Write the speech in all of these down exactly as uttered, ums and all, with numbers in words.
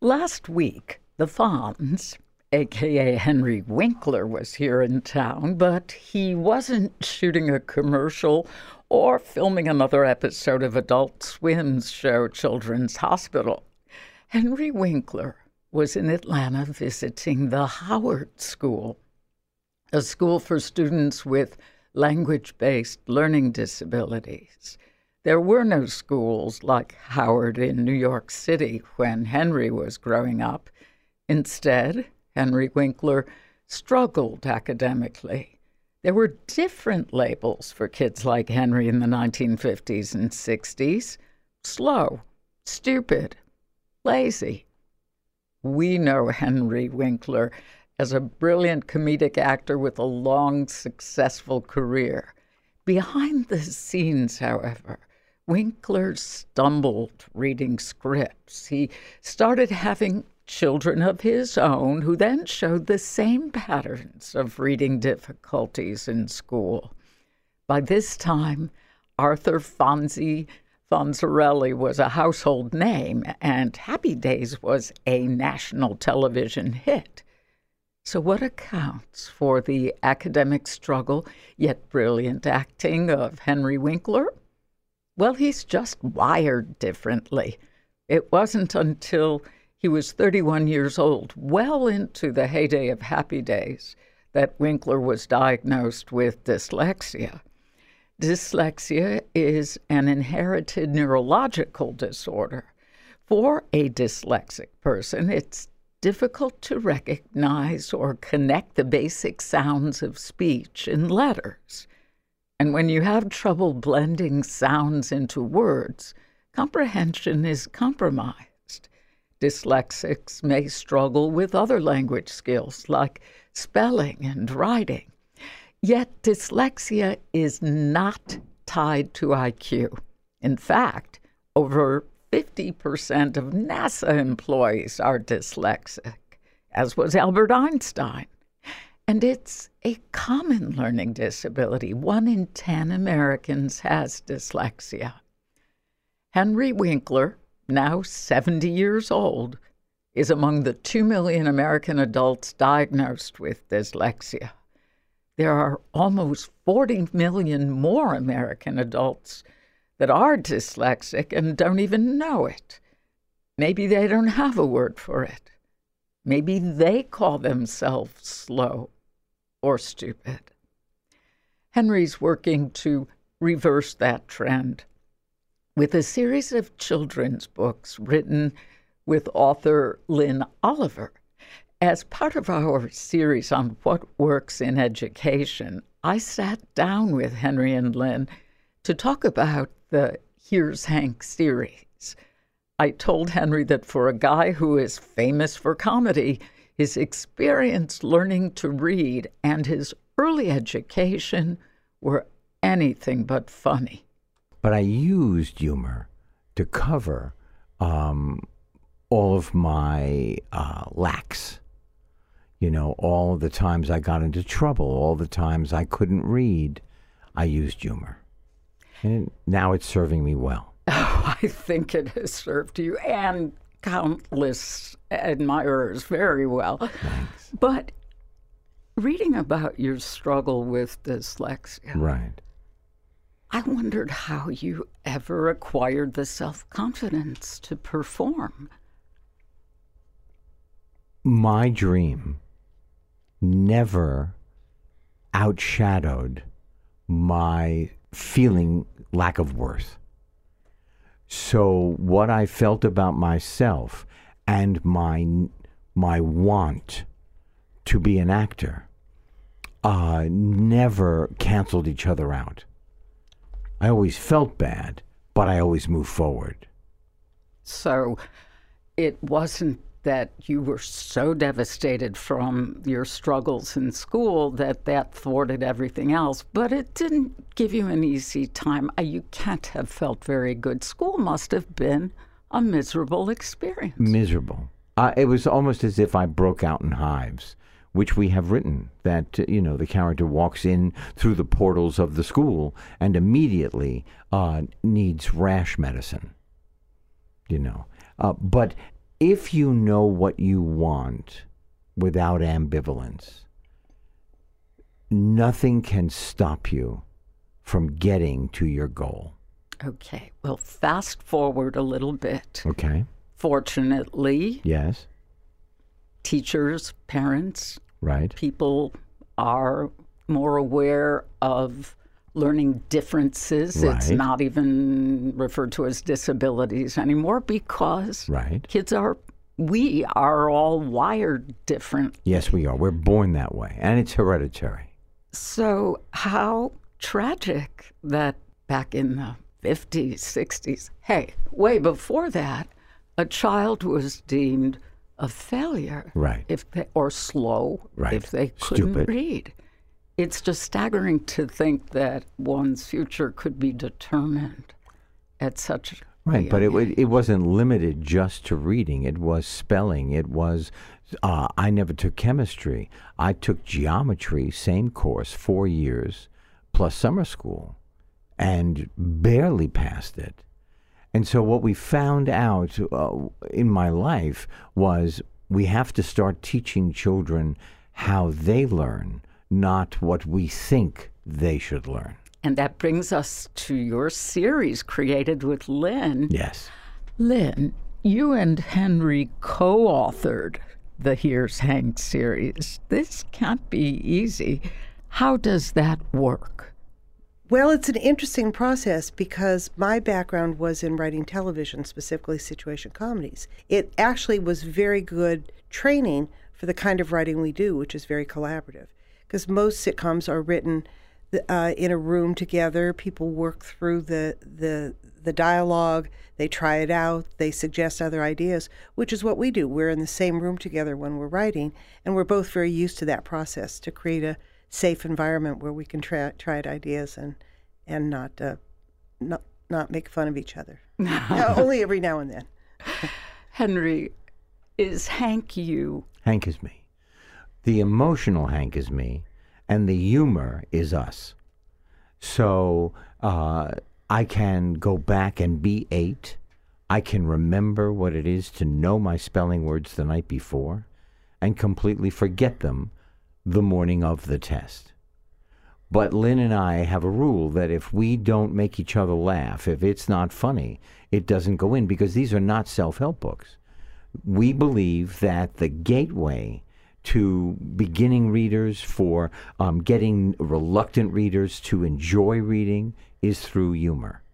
Last week, the Fonz, a k a. Henry Winkler, was here in town, but he wasn't shooting a commercial or filming another episode of Adult Swim's show Children's Hospital. Henry Winkler was in Atlanta visiting the Howard School, a school for students with language-based learning disabilities. There were no schools like Howard in New York City when Henry was growing up. Instead, Henry Winkler struggled academically. There were different labels for kids like Henry in the nineteen fifties and sixties: slow, stupid, lazy. We know Henry Winkler as a brilliant comedic actor with a long, successful career. Behind the scenes, however, Winkler stumbled reading scripts. He started having children of his own who then showed the same patterns of reading difficulties in school. By this time, Arthur Fonzie Fonzarelli was a household name, and Happy Days was a national television hit. So what accounts for the academic struggle, yet brilliant acting of Henry Winkler? Well, he's just wired differently. It wasn't until he was thirty-one years old, well into the heyday of Happy Days, that Winkler was diagnosed with dyslexia. Dyslexia is an inherited neurological disorder. For a dyslexic person, it's difficult to recognize or connect the basic sounds of speech in letters. And when you have trouble blending sounds into words, comprehension is compromised. Dyslexics may struggle with other language skills like spelling and writing. Yet dyslexia is not tied to I Q. In fact, over fifty percent of NASA employees are dyslexic, as was Albert Einstein. And it's a common learning disability. One in ten Americans has dyslexia. Henry Winkler, now seventy years old, is among the two million American adults diagnosed with dyslexia. There are almost forty million more American adults that are dyslexic and don't even know it. Maybe they don't have a word for it. Maybe they call themselves slow or stupid. Henry's working to reverse that trend with a series of children's books written with author Lynn Oliver. As part of our series on what works in education, I sat down with Henry and Lynn to talk about the Here's Hank series. I told Henry that for a guy who is famous for comedy, his experience learning to read and his early education were anything but funny. But I used humor to cover um, all of my uh, lacks. You know, all the times I got into trouble, all the times I couldn't read, I used humor. And now it's serving me well. Oh, I think it has served you and countless admirers very well. Thanks. But reading about your struggle with dyslexia, Right. I wondered how you ever acquired the self-confidence to perform. My dream never outshadowed my feeling lack of worth. So what I felt about myself and my my want to be an actor uh, never canceled each other out. I always felt bad, but I always moved forward. So it wasn't that you were so devastated from your struggles in school that that thwarted everything else, but it didn't give you an easy time. You can't have felt very good. School must have been a miserable experience. Miserable. Uh, it was almost as if I broke out in hives, which we have written, that, uh, you know, the character walks in through the portals of the school and immediately uh, needs rash medicine, you know. Uh, but if you know what you want without ambivalence, nothing can stop you from getting to your goal. Okay. Well, fast forward a little bit. Okay. Fortunately, Yes. teachers, parents, Right. people are more aware of learning differences. It's Right. not even referred to as disabilities anymore because Right. kids are, we are all wired different. Yes, we are. We're born that way, and it's hereditary. So, how tragic that back in the fifties, sixties, hey, way before that, a child was deemed a failure. Right. If they, or slow Right. if they couldn't Stupid. read. It's just staggering to think that one's future could be determined at such Right, a but it young it it wasn't limited just to reading. It was spelling. It was. Uh, I never took chemistry. I took geometry, same course, four years, plus summer school, and barely passed it. And so what we found out uh, in my life was we have to start teaching children how they learn, not what we think they should learn. And that brings us to your series created with Lynn. Yes. Lynn, you and Henry co-authored the Here's Hank series. This can't be easy. How does that work? Well, it's an interesting process because my background was in writing television, specifically situation comedies. It actually was very good training for the kind of writing we do, which is very collaborative. Because most sitcoms are written uh, in a room together. People work through the, the the dialogue, they try it out, they suggest other ideas, which is what we do. We're in the same room together when we're writing, and we're both very used to that process to create a safe environment where we can try try out ideas and and not uh, not not make fun of each other. uh, only every now and then. Henry, is Hank you? Hank is me. The emotional Hank is me, and the humor is us. So uh, I can go back and be eight. I can remember what it is to know my spelling words the night before and completely forget them the morning of the test. But Lynn and I have a rule that if we don't make each other laugh, if it's not funny, it doesn't go in, because these are not self-help books. We believe that the gateway to beginning readers, for um, getting reluctant readers to enjoy reading, is through humor.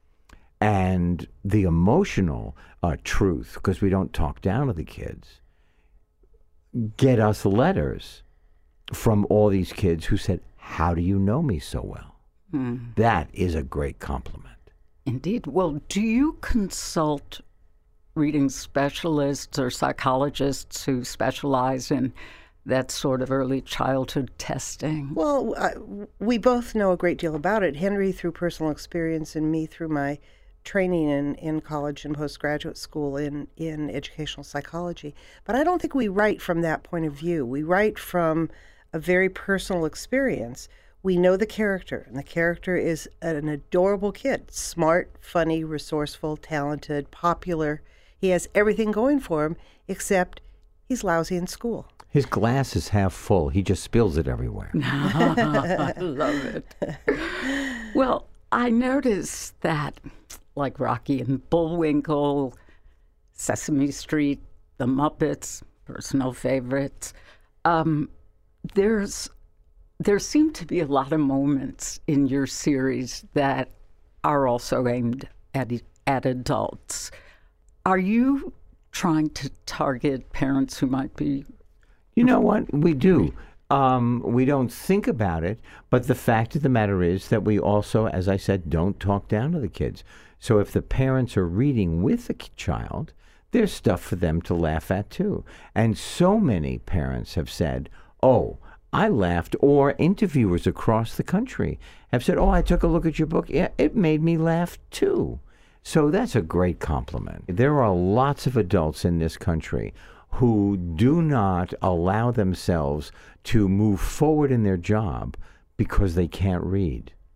And the emotional uh, truth, because we don't talk down to the kids, get us letters from all these kids who said, "How do you know me so well?" Hmm. That is a great compliment. Indeed. Well, do you consult reading specialists or psychologists who specialize in that sort of early childhood testing? Well, I, we both know a great deal about it. Henry through personal experience, and me through my training in, in college and postgraduate school in, in educational psychology. But I don't think we write from that point of view. We write from a very personal experience. We know the character, and the character is an adorable kid, smart, funny, resourceful, talented, popular. He has everything going for him, except he's lousy in school. His glass is half full. He just spills it everywhere. I love it. Well, I noticed that, like Rocky and Bullwinkle, Sesame Street, The Muppets, personal favorites, um, there's there seem to be a lot of moments in your series that are also aimed at at adults. Are you trying to target parents who might be? You know what? We do. Um, we don't think about it, but the fact of the matter is that we also, as I said, don't talk down to the kids. So if the parents are reading with the child, there's stuff for them to laugh at too. And so many parents have said, "Oh, I laughed," or interviewers across the country have said, "Oh, I took a look at your book. Yeah, it made me laugh too." So that's a great compliment. There are lots of adults in this country who do not allow themselves to move forward in their job because they can't read.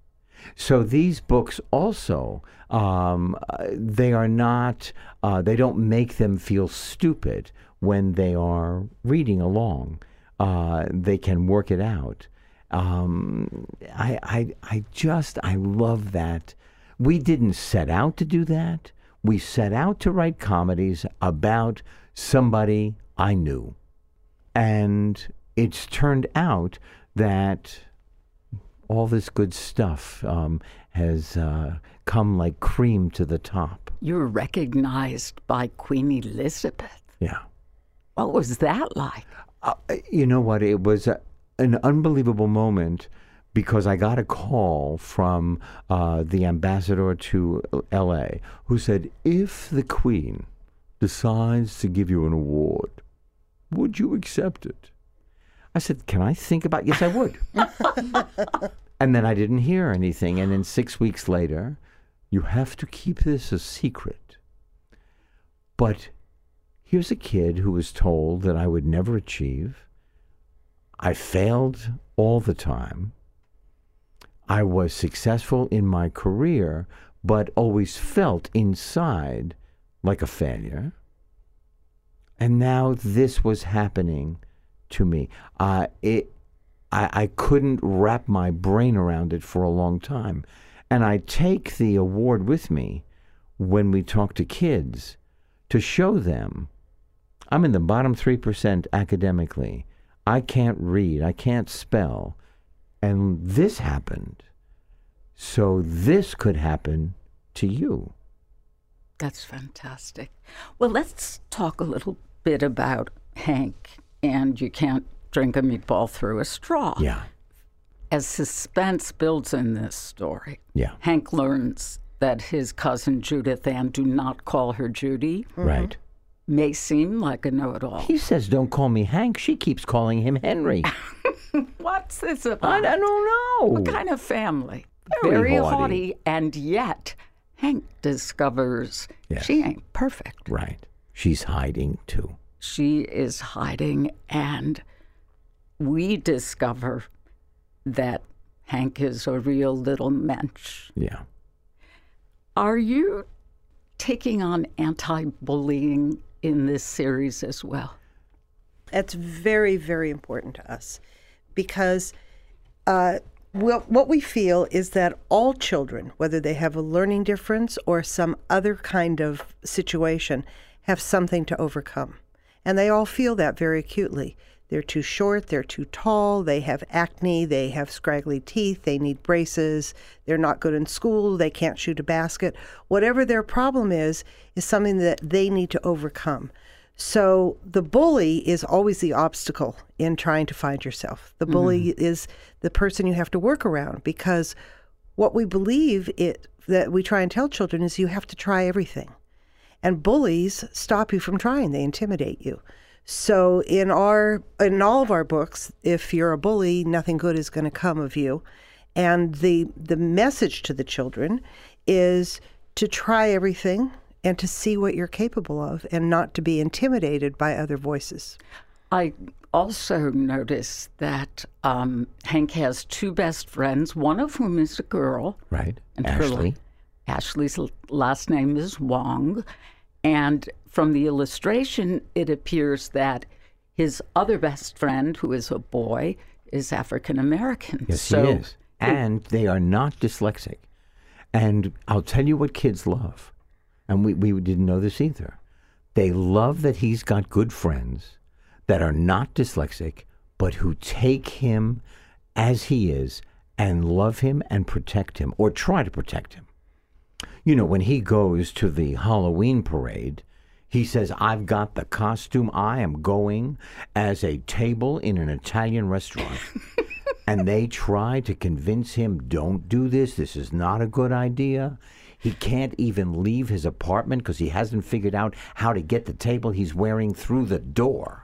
So these books also, um, uh, they are not, uh, they don't make them feel stupid when they are reading along. Uh, they can work it out. Um, I, I, I just, I love that. We didn't set out to do that. We set out to write comedies about somebody I knew. And it's turned out that all this good stuff um, has uh, come like cream to the top. You were recognized by Queen Elizabeth. Yeah. What was that like? Uh, you know what? It was a, an unbelievable moment because I got a call from uh, the ambassador to L A who said, if the Queen decides to give you an award, would you accept it? I said, can I think about it? Yes, I would. And then I didn't hear anything. And then six weeks later, you have to keep this a secret. But here's a kid who was told that I would never achieve. I failed all the time. I was successful in my career, but always felt inside like a failure. And now this was happening to me. Uh, it, I, I couldn't wrap my brain around it for a long time. And I take the award with me when we talk to kids to show them I'm in the bottom three percent academically. I can't read. I can't spell. And this happened. So this could happen to you. That's fantastic. Well, let's talk a little bit about Hank and You Can't Drink a Meatball Through a Straw. Yeah. As suspense builds in this story, Yeah. Hank learns that his cousin Judith Ann, do not call her Judy, Right. may seem like a know-it-all. He says, don't call me Hank. She keeps calling him Henry. What's this I, about? I don't know. What kind of family? Very Very haughty. haughty, and yet Hank discovers Yes. she ain't perfect. Right. She's hiding too. She is hiding, and we discover that Hank is a real little mensch. Yeah. Are you taking on anti-bullying in this series as well? That's very, very important to us because uh, well, what we feel is that all children, whether they have a learning difference or some other kind of situation, have something to overcome. And they all feel that very acutely. They're too short, they're too tall, they have acne, they have scraggly teeth, they need braces, they're not good in school, they can't shoot a basket. Whatever their problem is, is something that they need to overcome. So the bully is always the obstacle in trying to find yourself. The bully mm-hmm. is the person you have to work around because what we believe it that we try and tell children is you have to try everything. And bullies stop you from trying, they intimidate you. So in our in all of our books, if you're a bully, nothing good is going to come of you. And the the message to the children is to try everything and to see what you're capable of and not to be intimidated by other voices. I also noticed that um, Hank has two best friends, one of whom is a girl. Right. And Ashley. Her, Ashley's last name is Wong. And from the illustration, it appears that his other best friend, who is a boy, is African American. Yes, so he is. And they are not dyslexic. And I'll tell you what kids love. And we, we didn't know this either. They love that he's got good friends that are not dyslexic, but who take him as he is and love him and protect him, or try to protect him. You know, when he goes to the Halloween parade, he says, I've got the costume. I am going as a table in an Italian restaurant. And they try to convince him, don't do this. This is not a good idea. He can't even leave his apartment because he hasn't figured out how to get the table he's wearing through the door.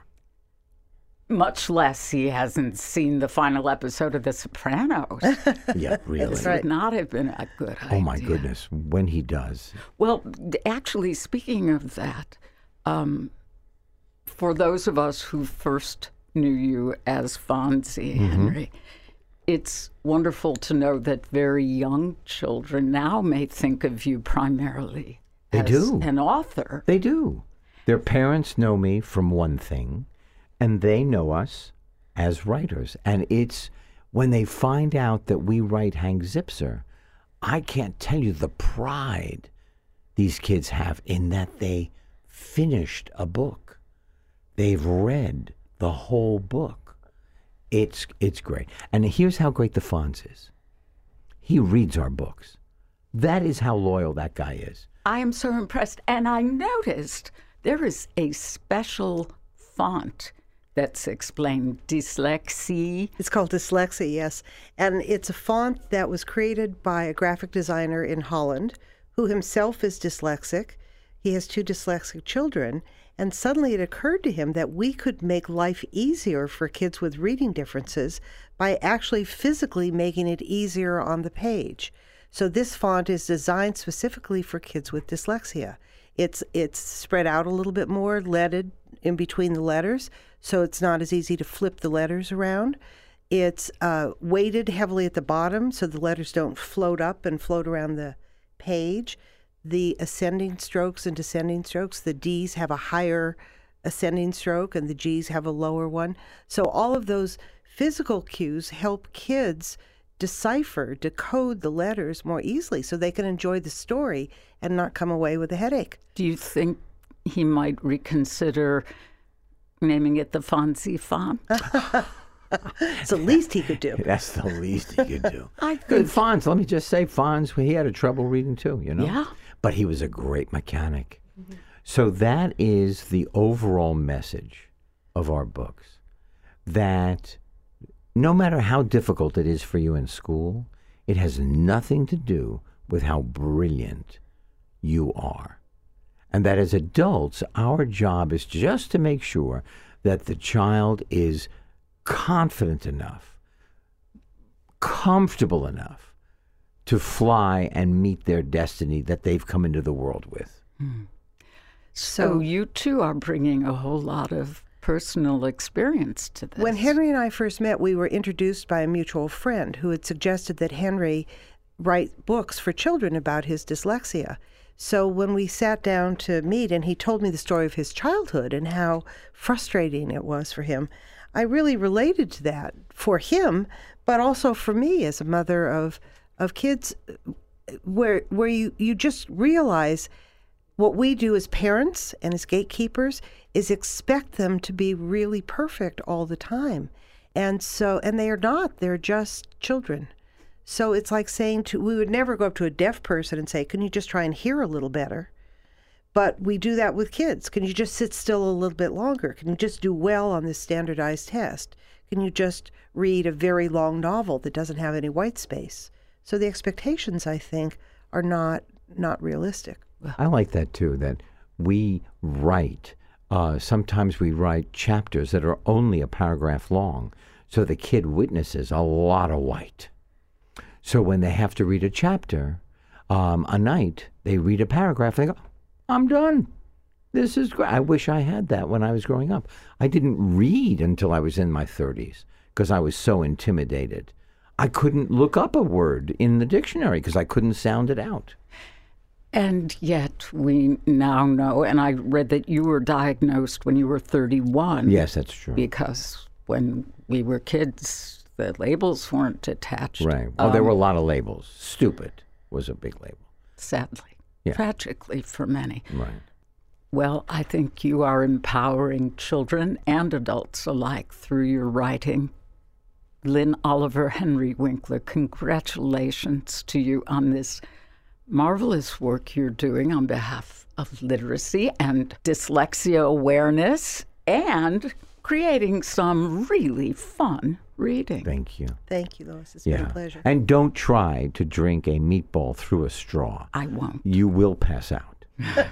Much less he hasn't seen the final episode of The Sopranos. Yeah, really. This would not have been a good idea. Oh, my goodness, when he does. Well, actually, speaking of that, um, for those of us who first knew you as Fonzie, mm-hmm. Henry, it's wonderful to know that very young children now may think of you primarily They as do. an author. They do. Their parents know me from one thing, and they know us as writers. And it's when they find out that we write Hank Zipzer, I can't tell you the pride these kids have in that they finished a book. They've read the whole book. It's it's great. And here's how great the Fonz is. He reads our books. That is how loyal that guy is. I am so impressed. And I noticed there is a special font that's explained, dyslexia. It's called Dyslexia, yes. And it's a font that was created by a graphic designer in Holland who himself is dyslexic. He has two dyslexic children. And suddenly it occurred to him that we could make life easier for kids with reading differences by actually physically making it easier on the page. So this font is designed specifically for kids with dyslexia. It's it's spread out a little bit more, leaded in between the letters, so it's not as easy to flip the letters around. It's uh, weighted heavily at the bottom so the letters don't float up and float around the page. The ascending strokes and descending strokes, the D's have a higher ascending stroke and the G's have a lower one. So all of those physical cues help kids decipher, decode the letters more easily so they can enjoy the story and not come away with a headache. Do you think he might reconsider naming it the Fonzie font? It's the least he could do. That's the least he could do. I Good think, Fonz, let me just say, Fonz, he had a trouble reading too, you know? yeah. But he was a great mechanic. Mm-hmm. So that is the overall message of our books, that no matter how difficult it is for you in school, it has nothing to do with how brilliant you are. And that as adults, our job is just to make sure that the child is confident enough, comfortable enough to fly and meet their destiny that they've come into the world with. Mm. So you too are bringing a whole lot of personal experience to this. When Henry and I first met, we were introduced by a mutual friend who had suggested that Henry write books for children about his dyslexia. So when we sat down to meet and he told me the story of his childhood and how frustrating it was for him, I really related to that for him, but also for me as a mother of of kids, where where you, you just realize what we do as parents and as gatekeepers is expect them to be really perfect all the time. And so, and they are not, they're just children. So it's like saying to, we would never go up to a deaf person and say, can you just try and hear a little better? But we do that with kids. Can you just sit still a little bit longer? Can you just do well on this standardized test? Can you just read a very long novel that doesn't have any white space? So the expectations, I think, are not not realistic. I like that too, that we write, uh, sometimes we write chapters that are only a paragraph long, so the kid witnesses a lot of white. So when they have to read a chapter um, a night, they read a paragraph and they go, I'm done. This is great. I wish I had that when I was growing up. I didn't read until I was in my thirties because I was so intimidated. I couldn't look up a word in the dictionary because I couldn't sound it out. And yet we now know, and I read that you were diagnosed when you were thirty-one. Yes, that's true. Because when we were kids, the labels weren't attached. Right. Oh, um, there were a lot of labels. Stupid was a big label. Sadly. Yeah. Tragically for many. Right. Well, I think you are empowering children and adults alike through your writing. Lynn Oliver, Henry Winkler, congratulations to you on this marvelous work you're doing on behalf of literacy and dyslexia awareness and creating some really fun reading. Thank you. Thank you, Lois. It's Yeah. been a pleasure. And don't try to drink a meatball through a straw. I won't. You will pass out.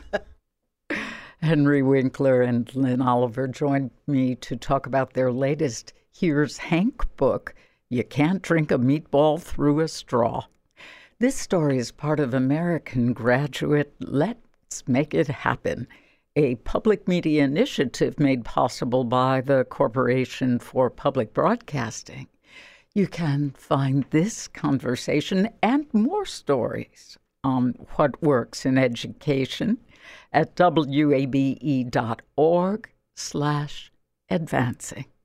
Henry Winkler and Lynn Oliver joined me to talk about their latest Here's Hank book, You Can't Drink a Meatball Through a Straw. This story is part of American Graduate Let's Make It Happen, a public media initiative made possible by the Corporation for Public Broadcasting. You can find this conversation and more stories on what works in education at wabe dot org slash advancing.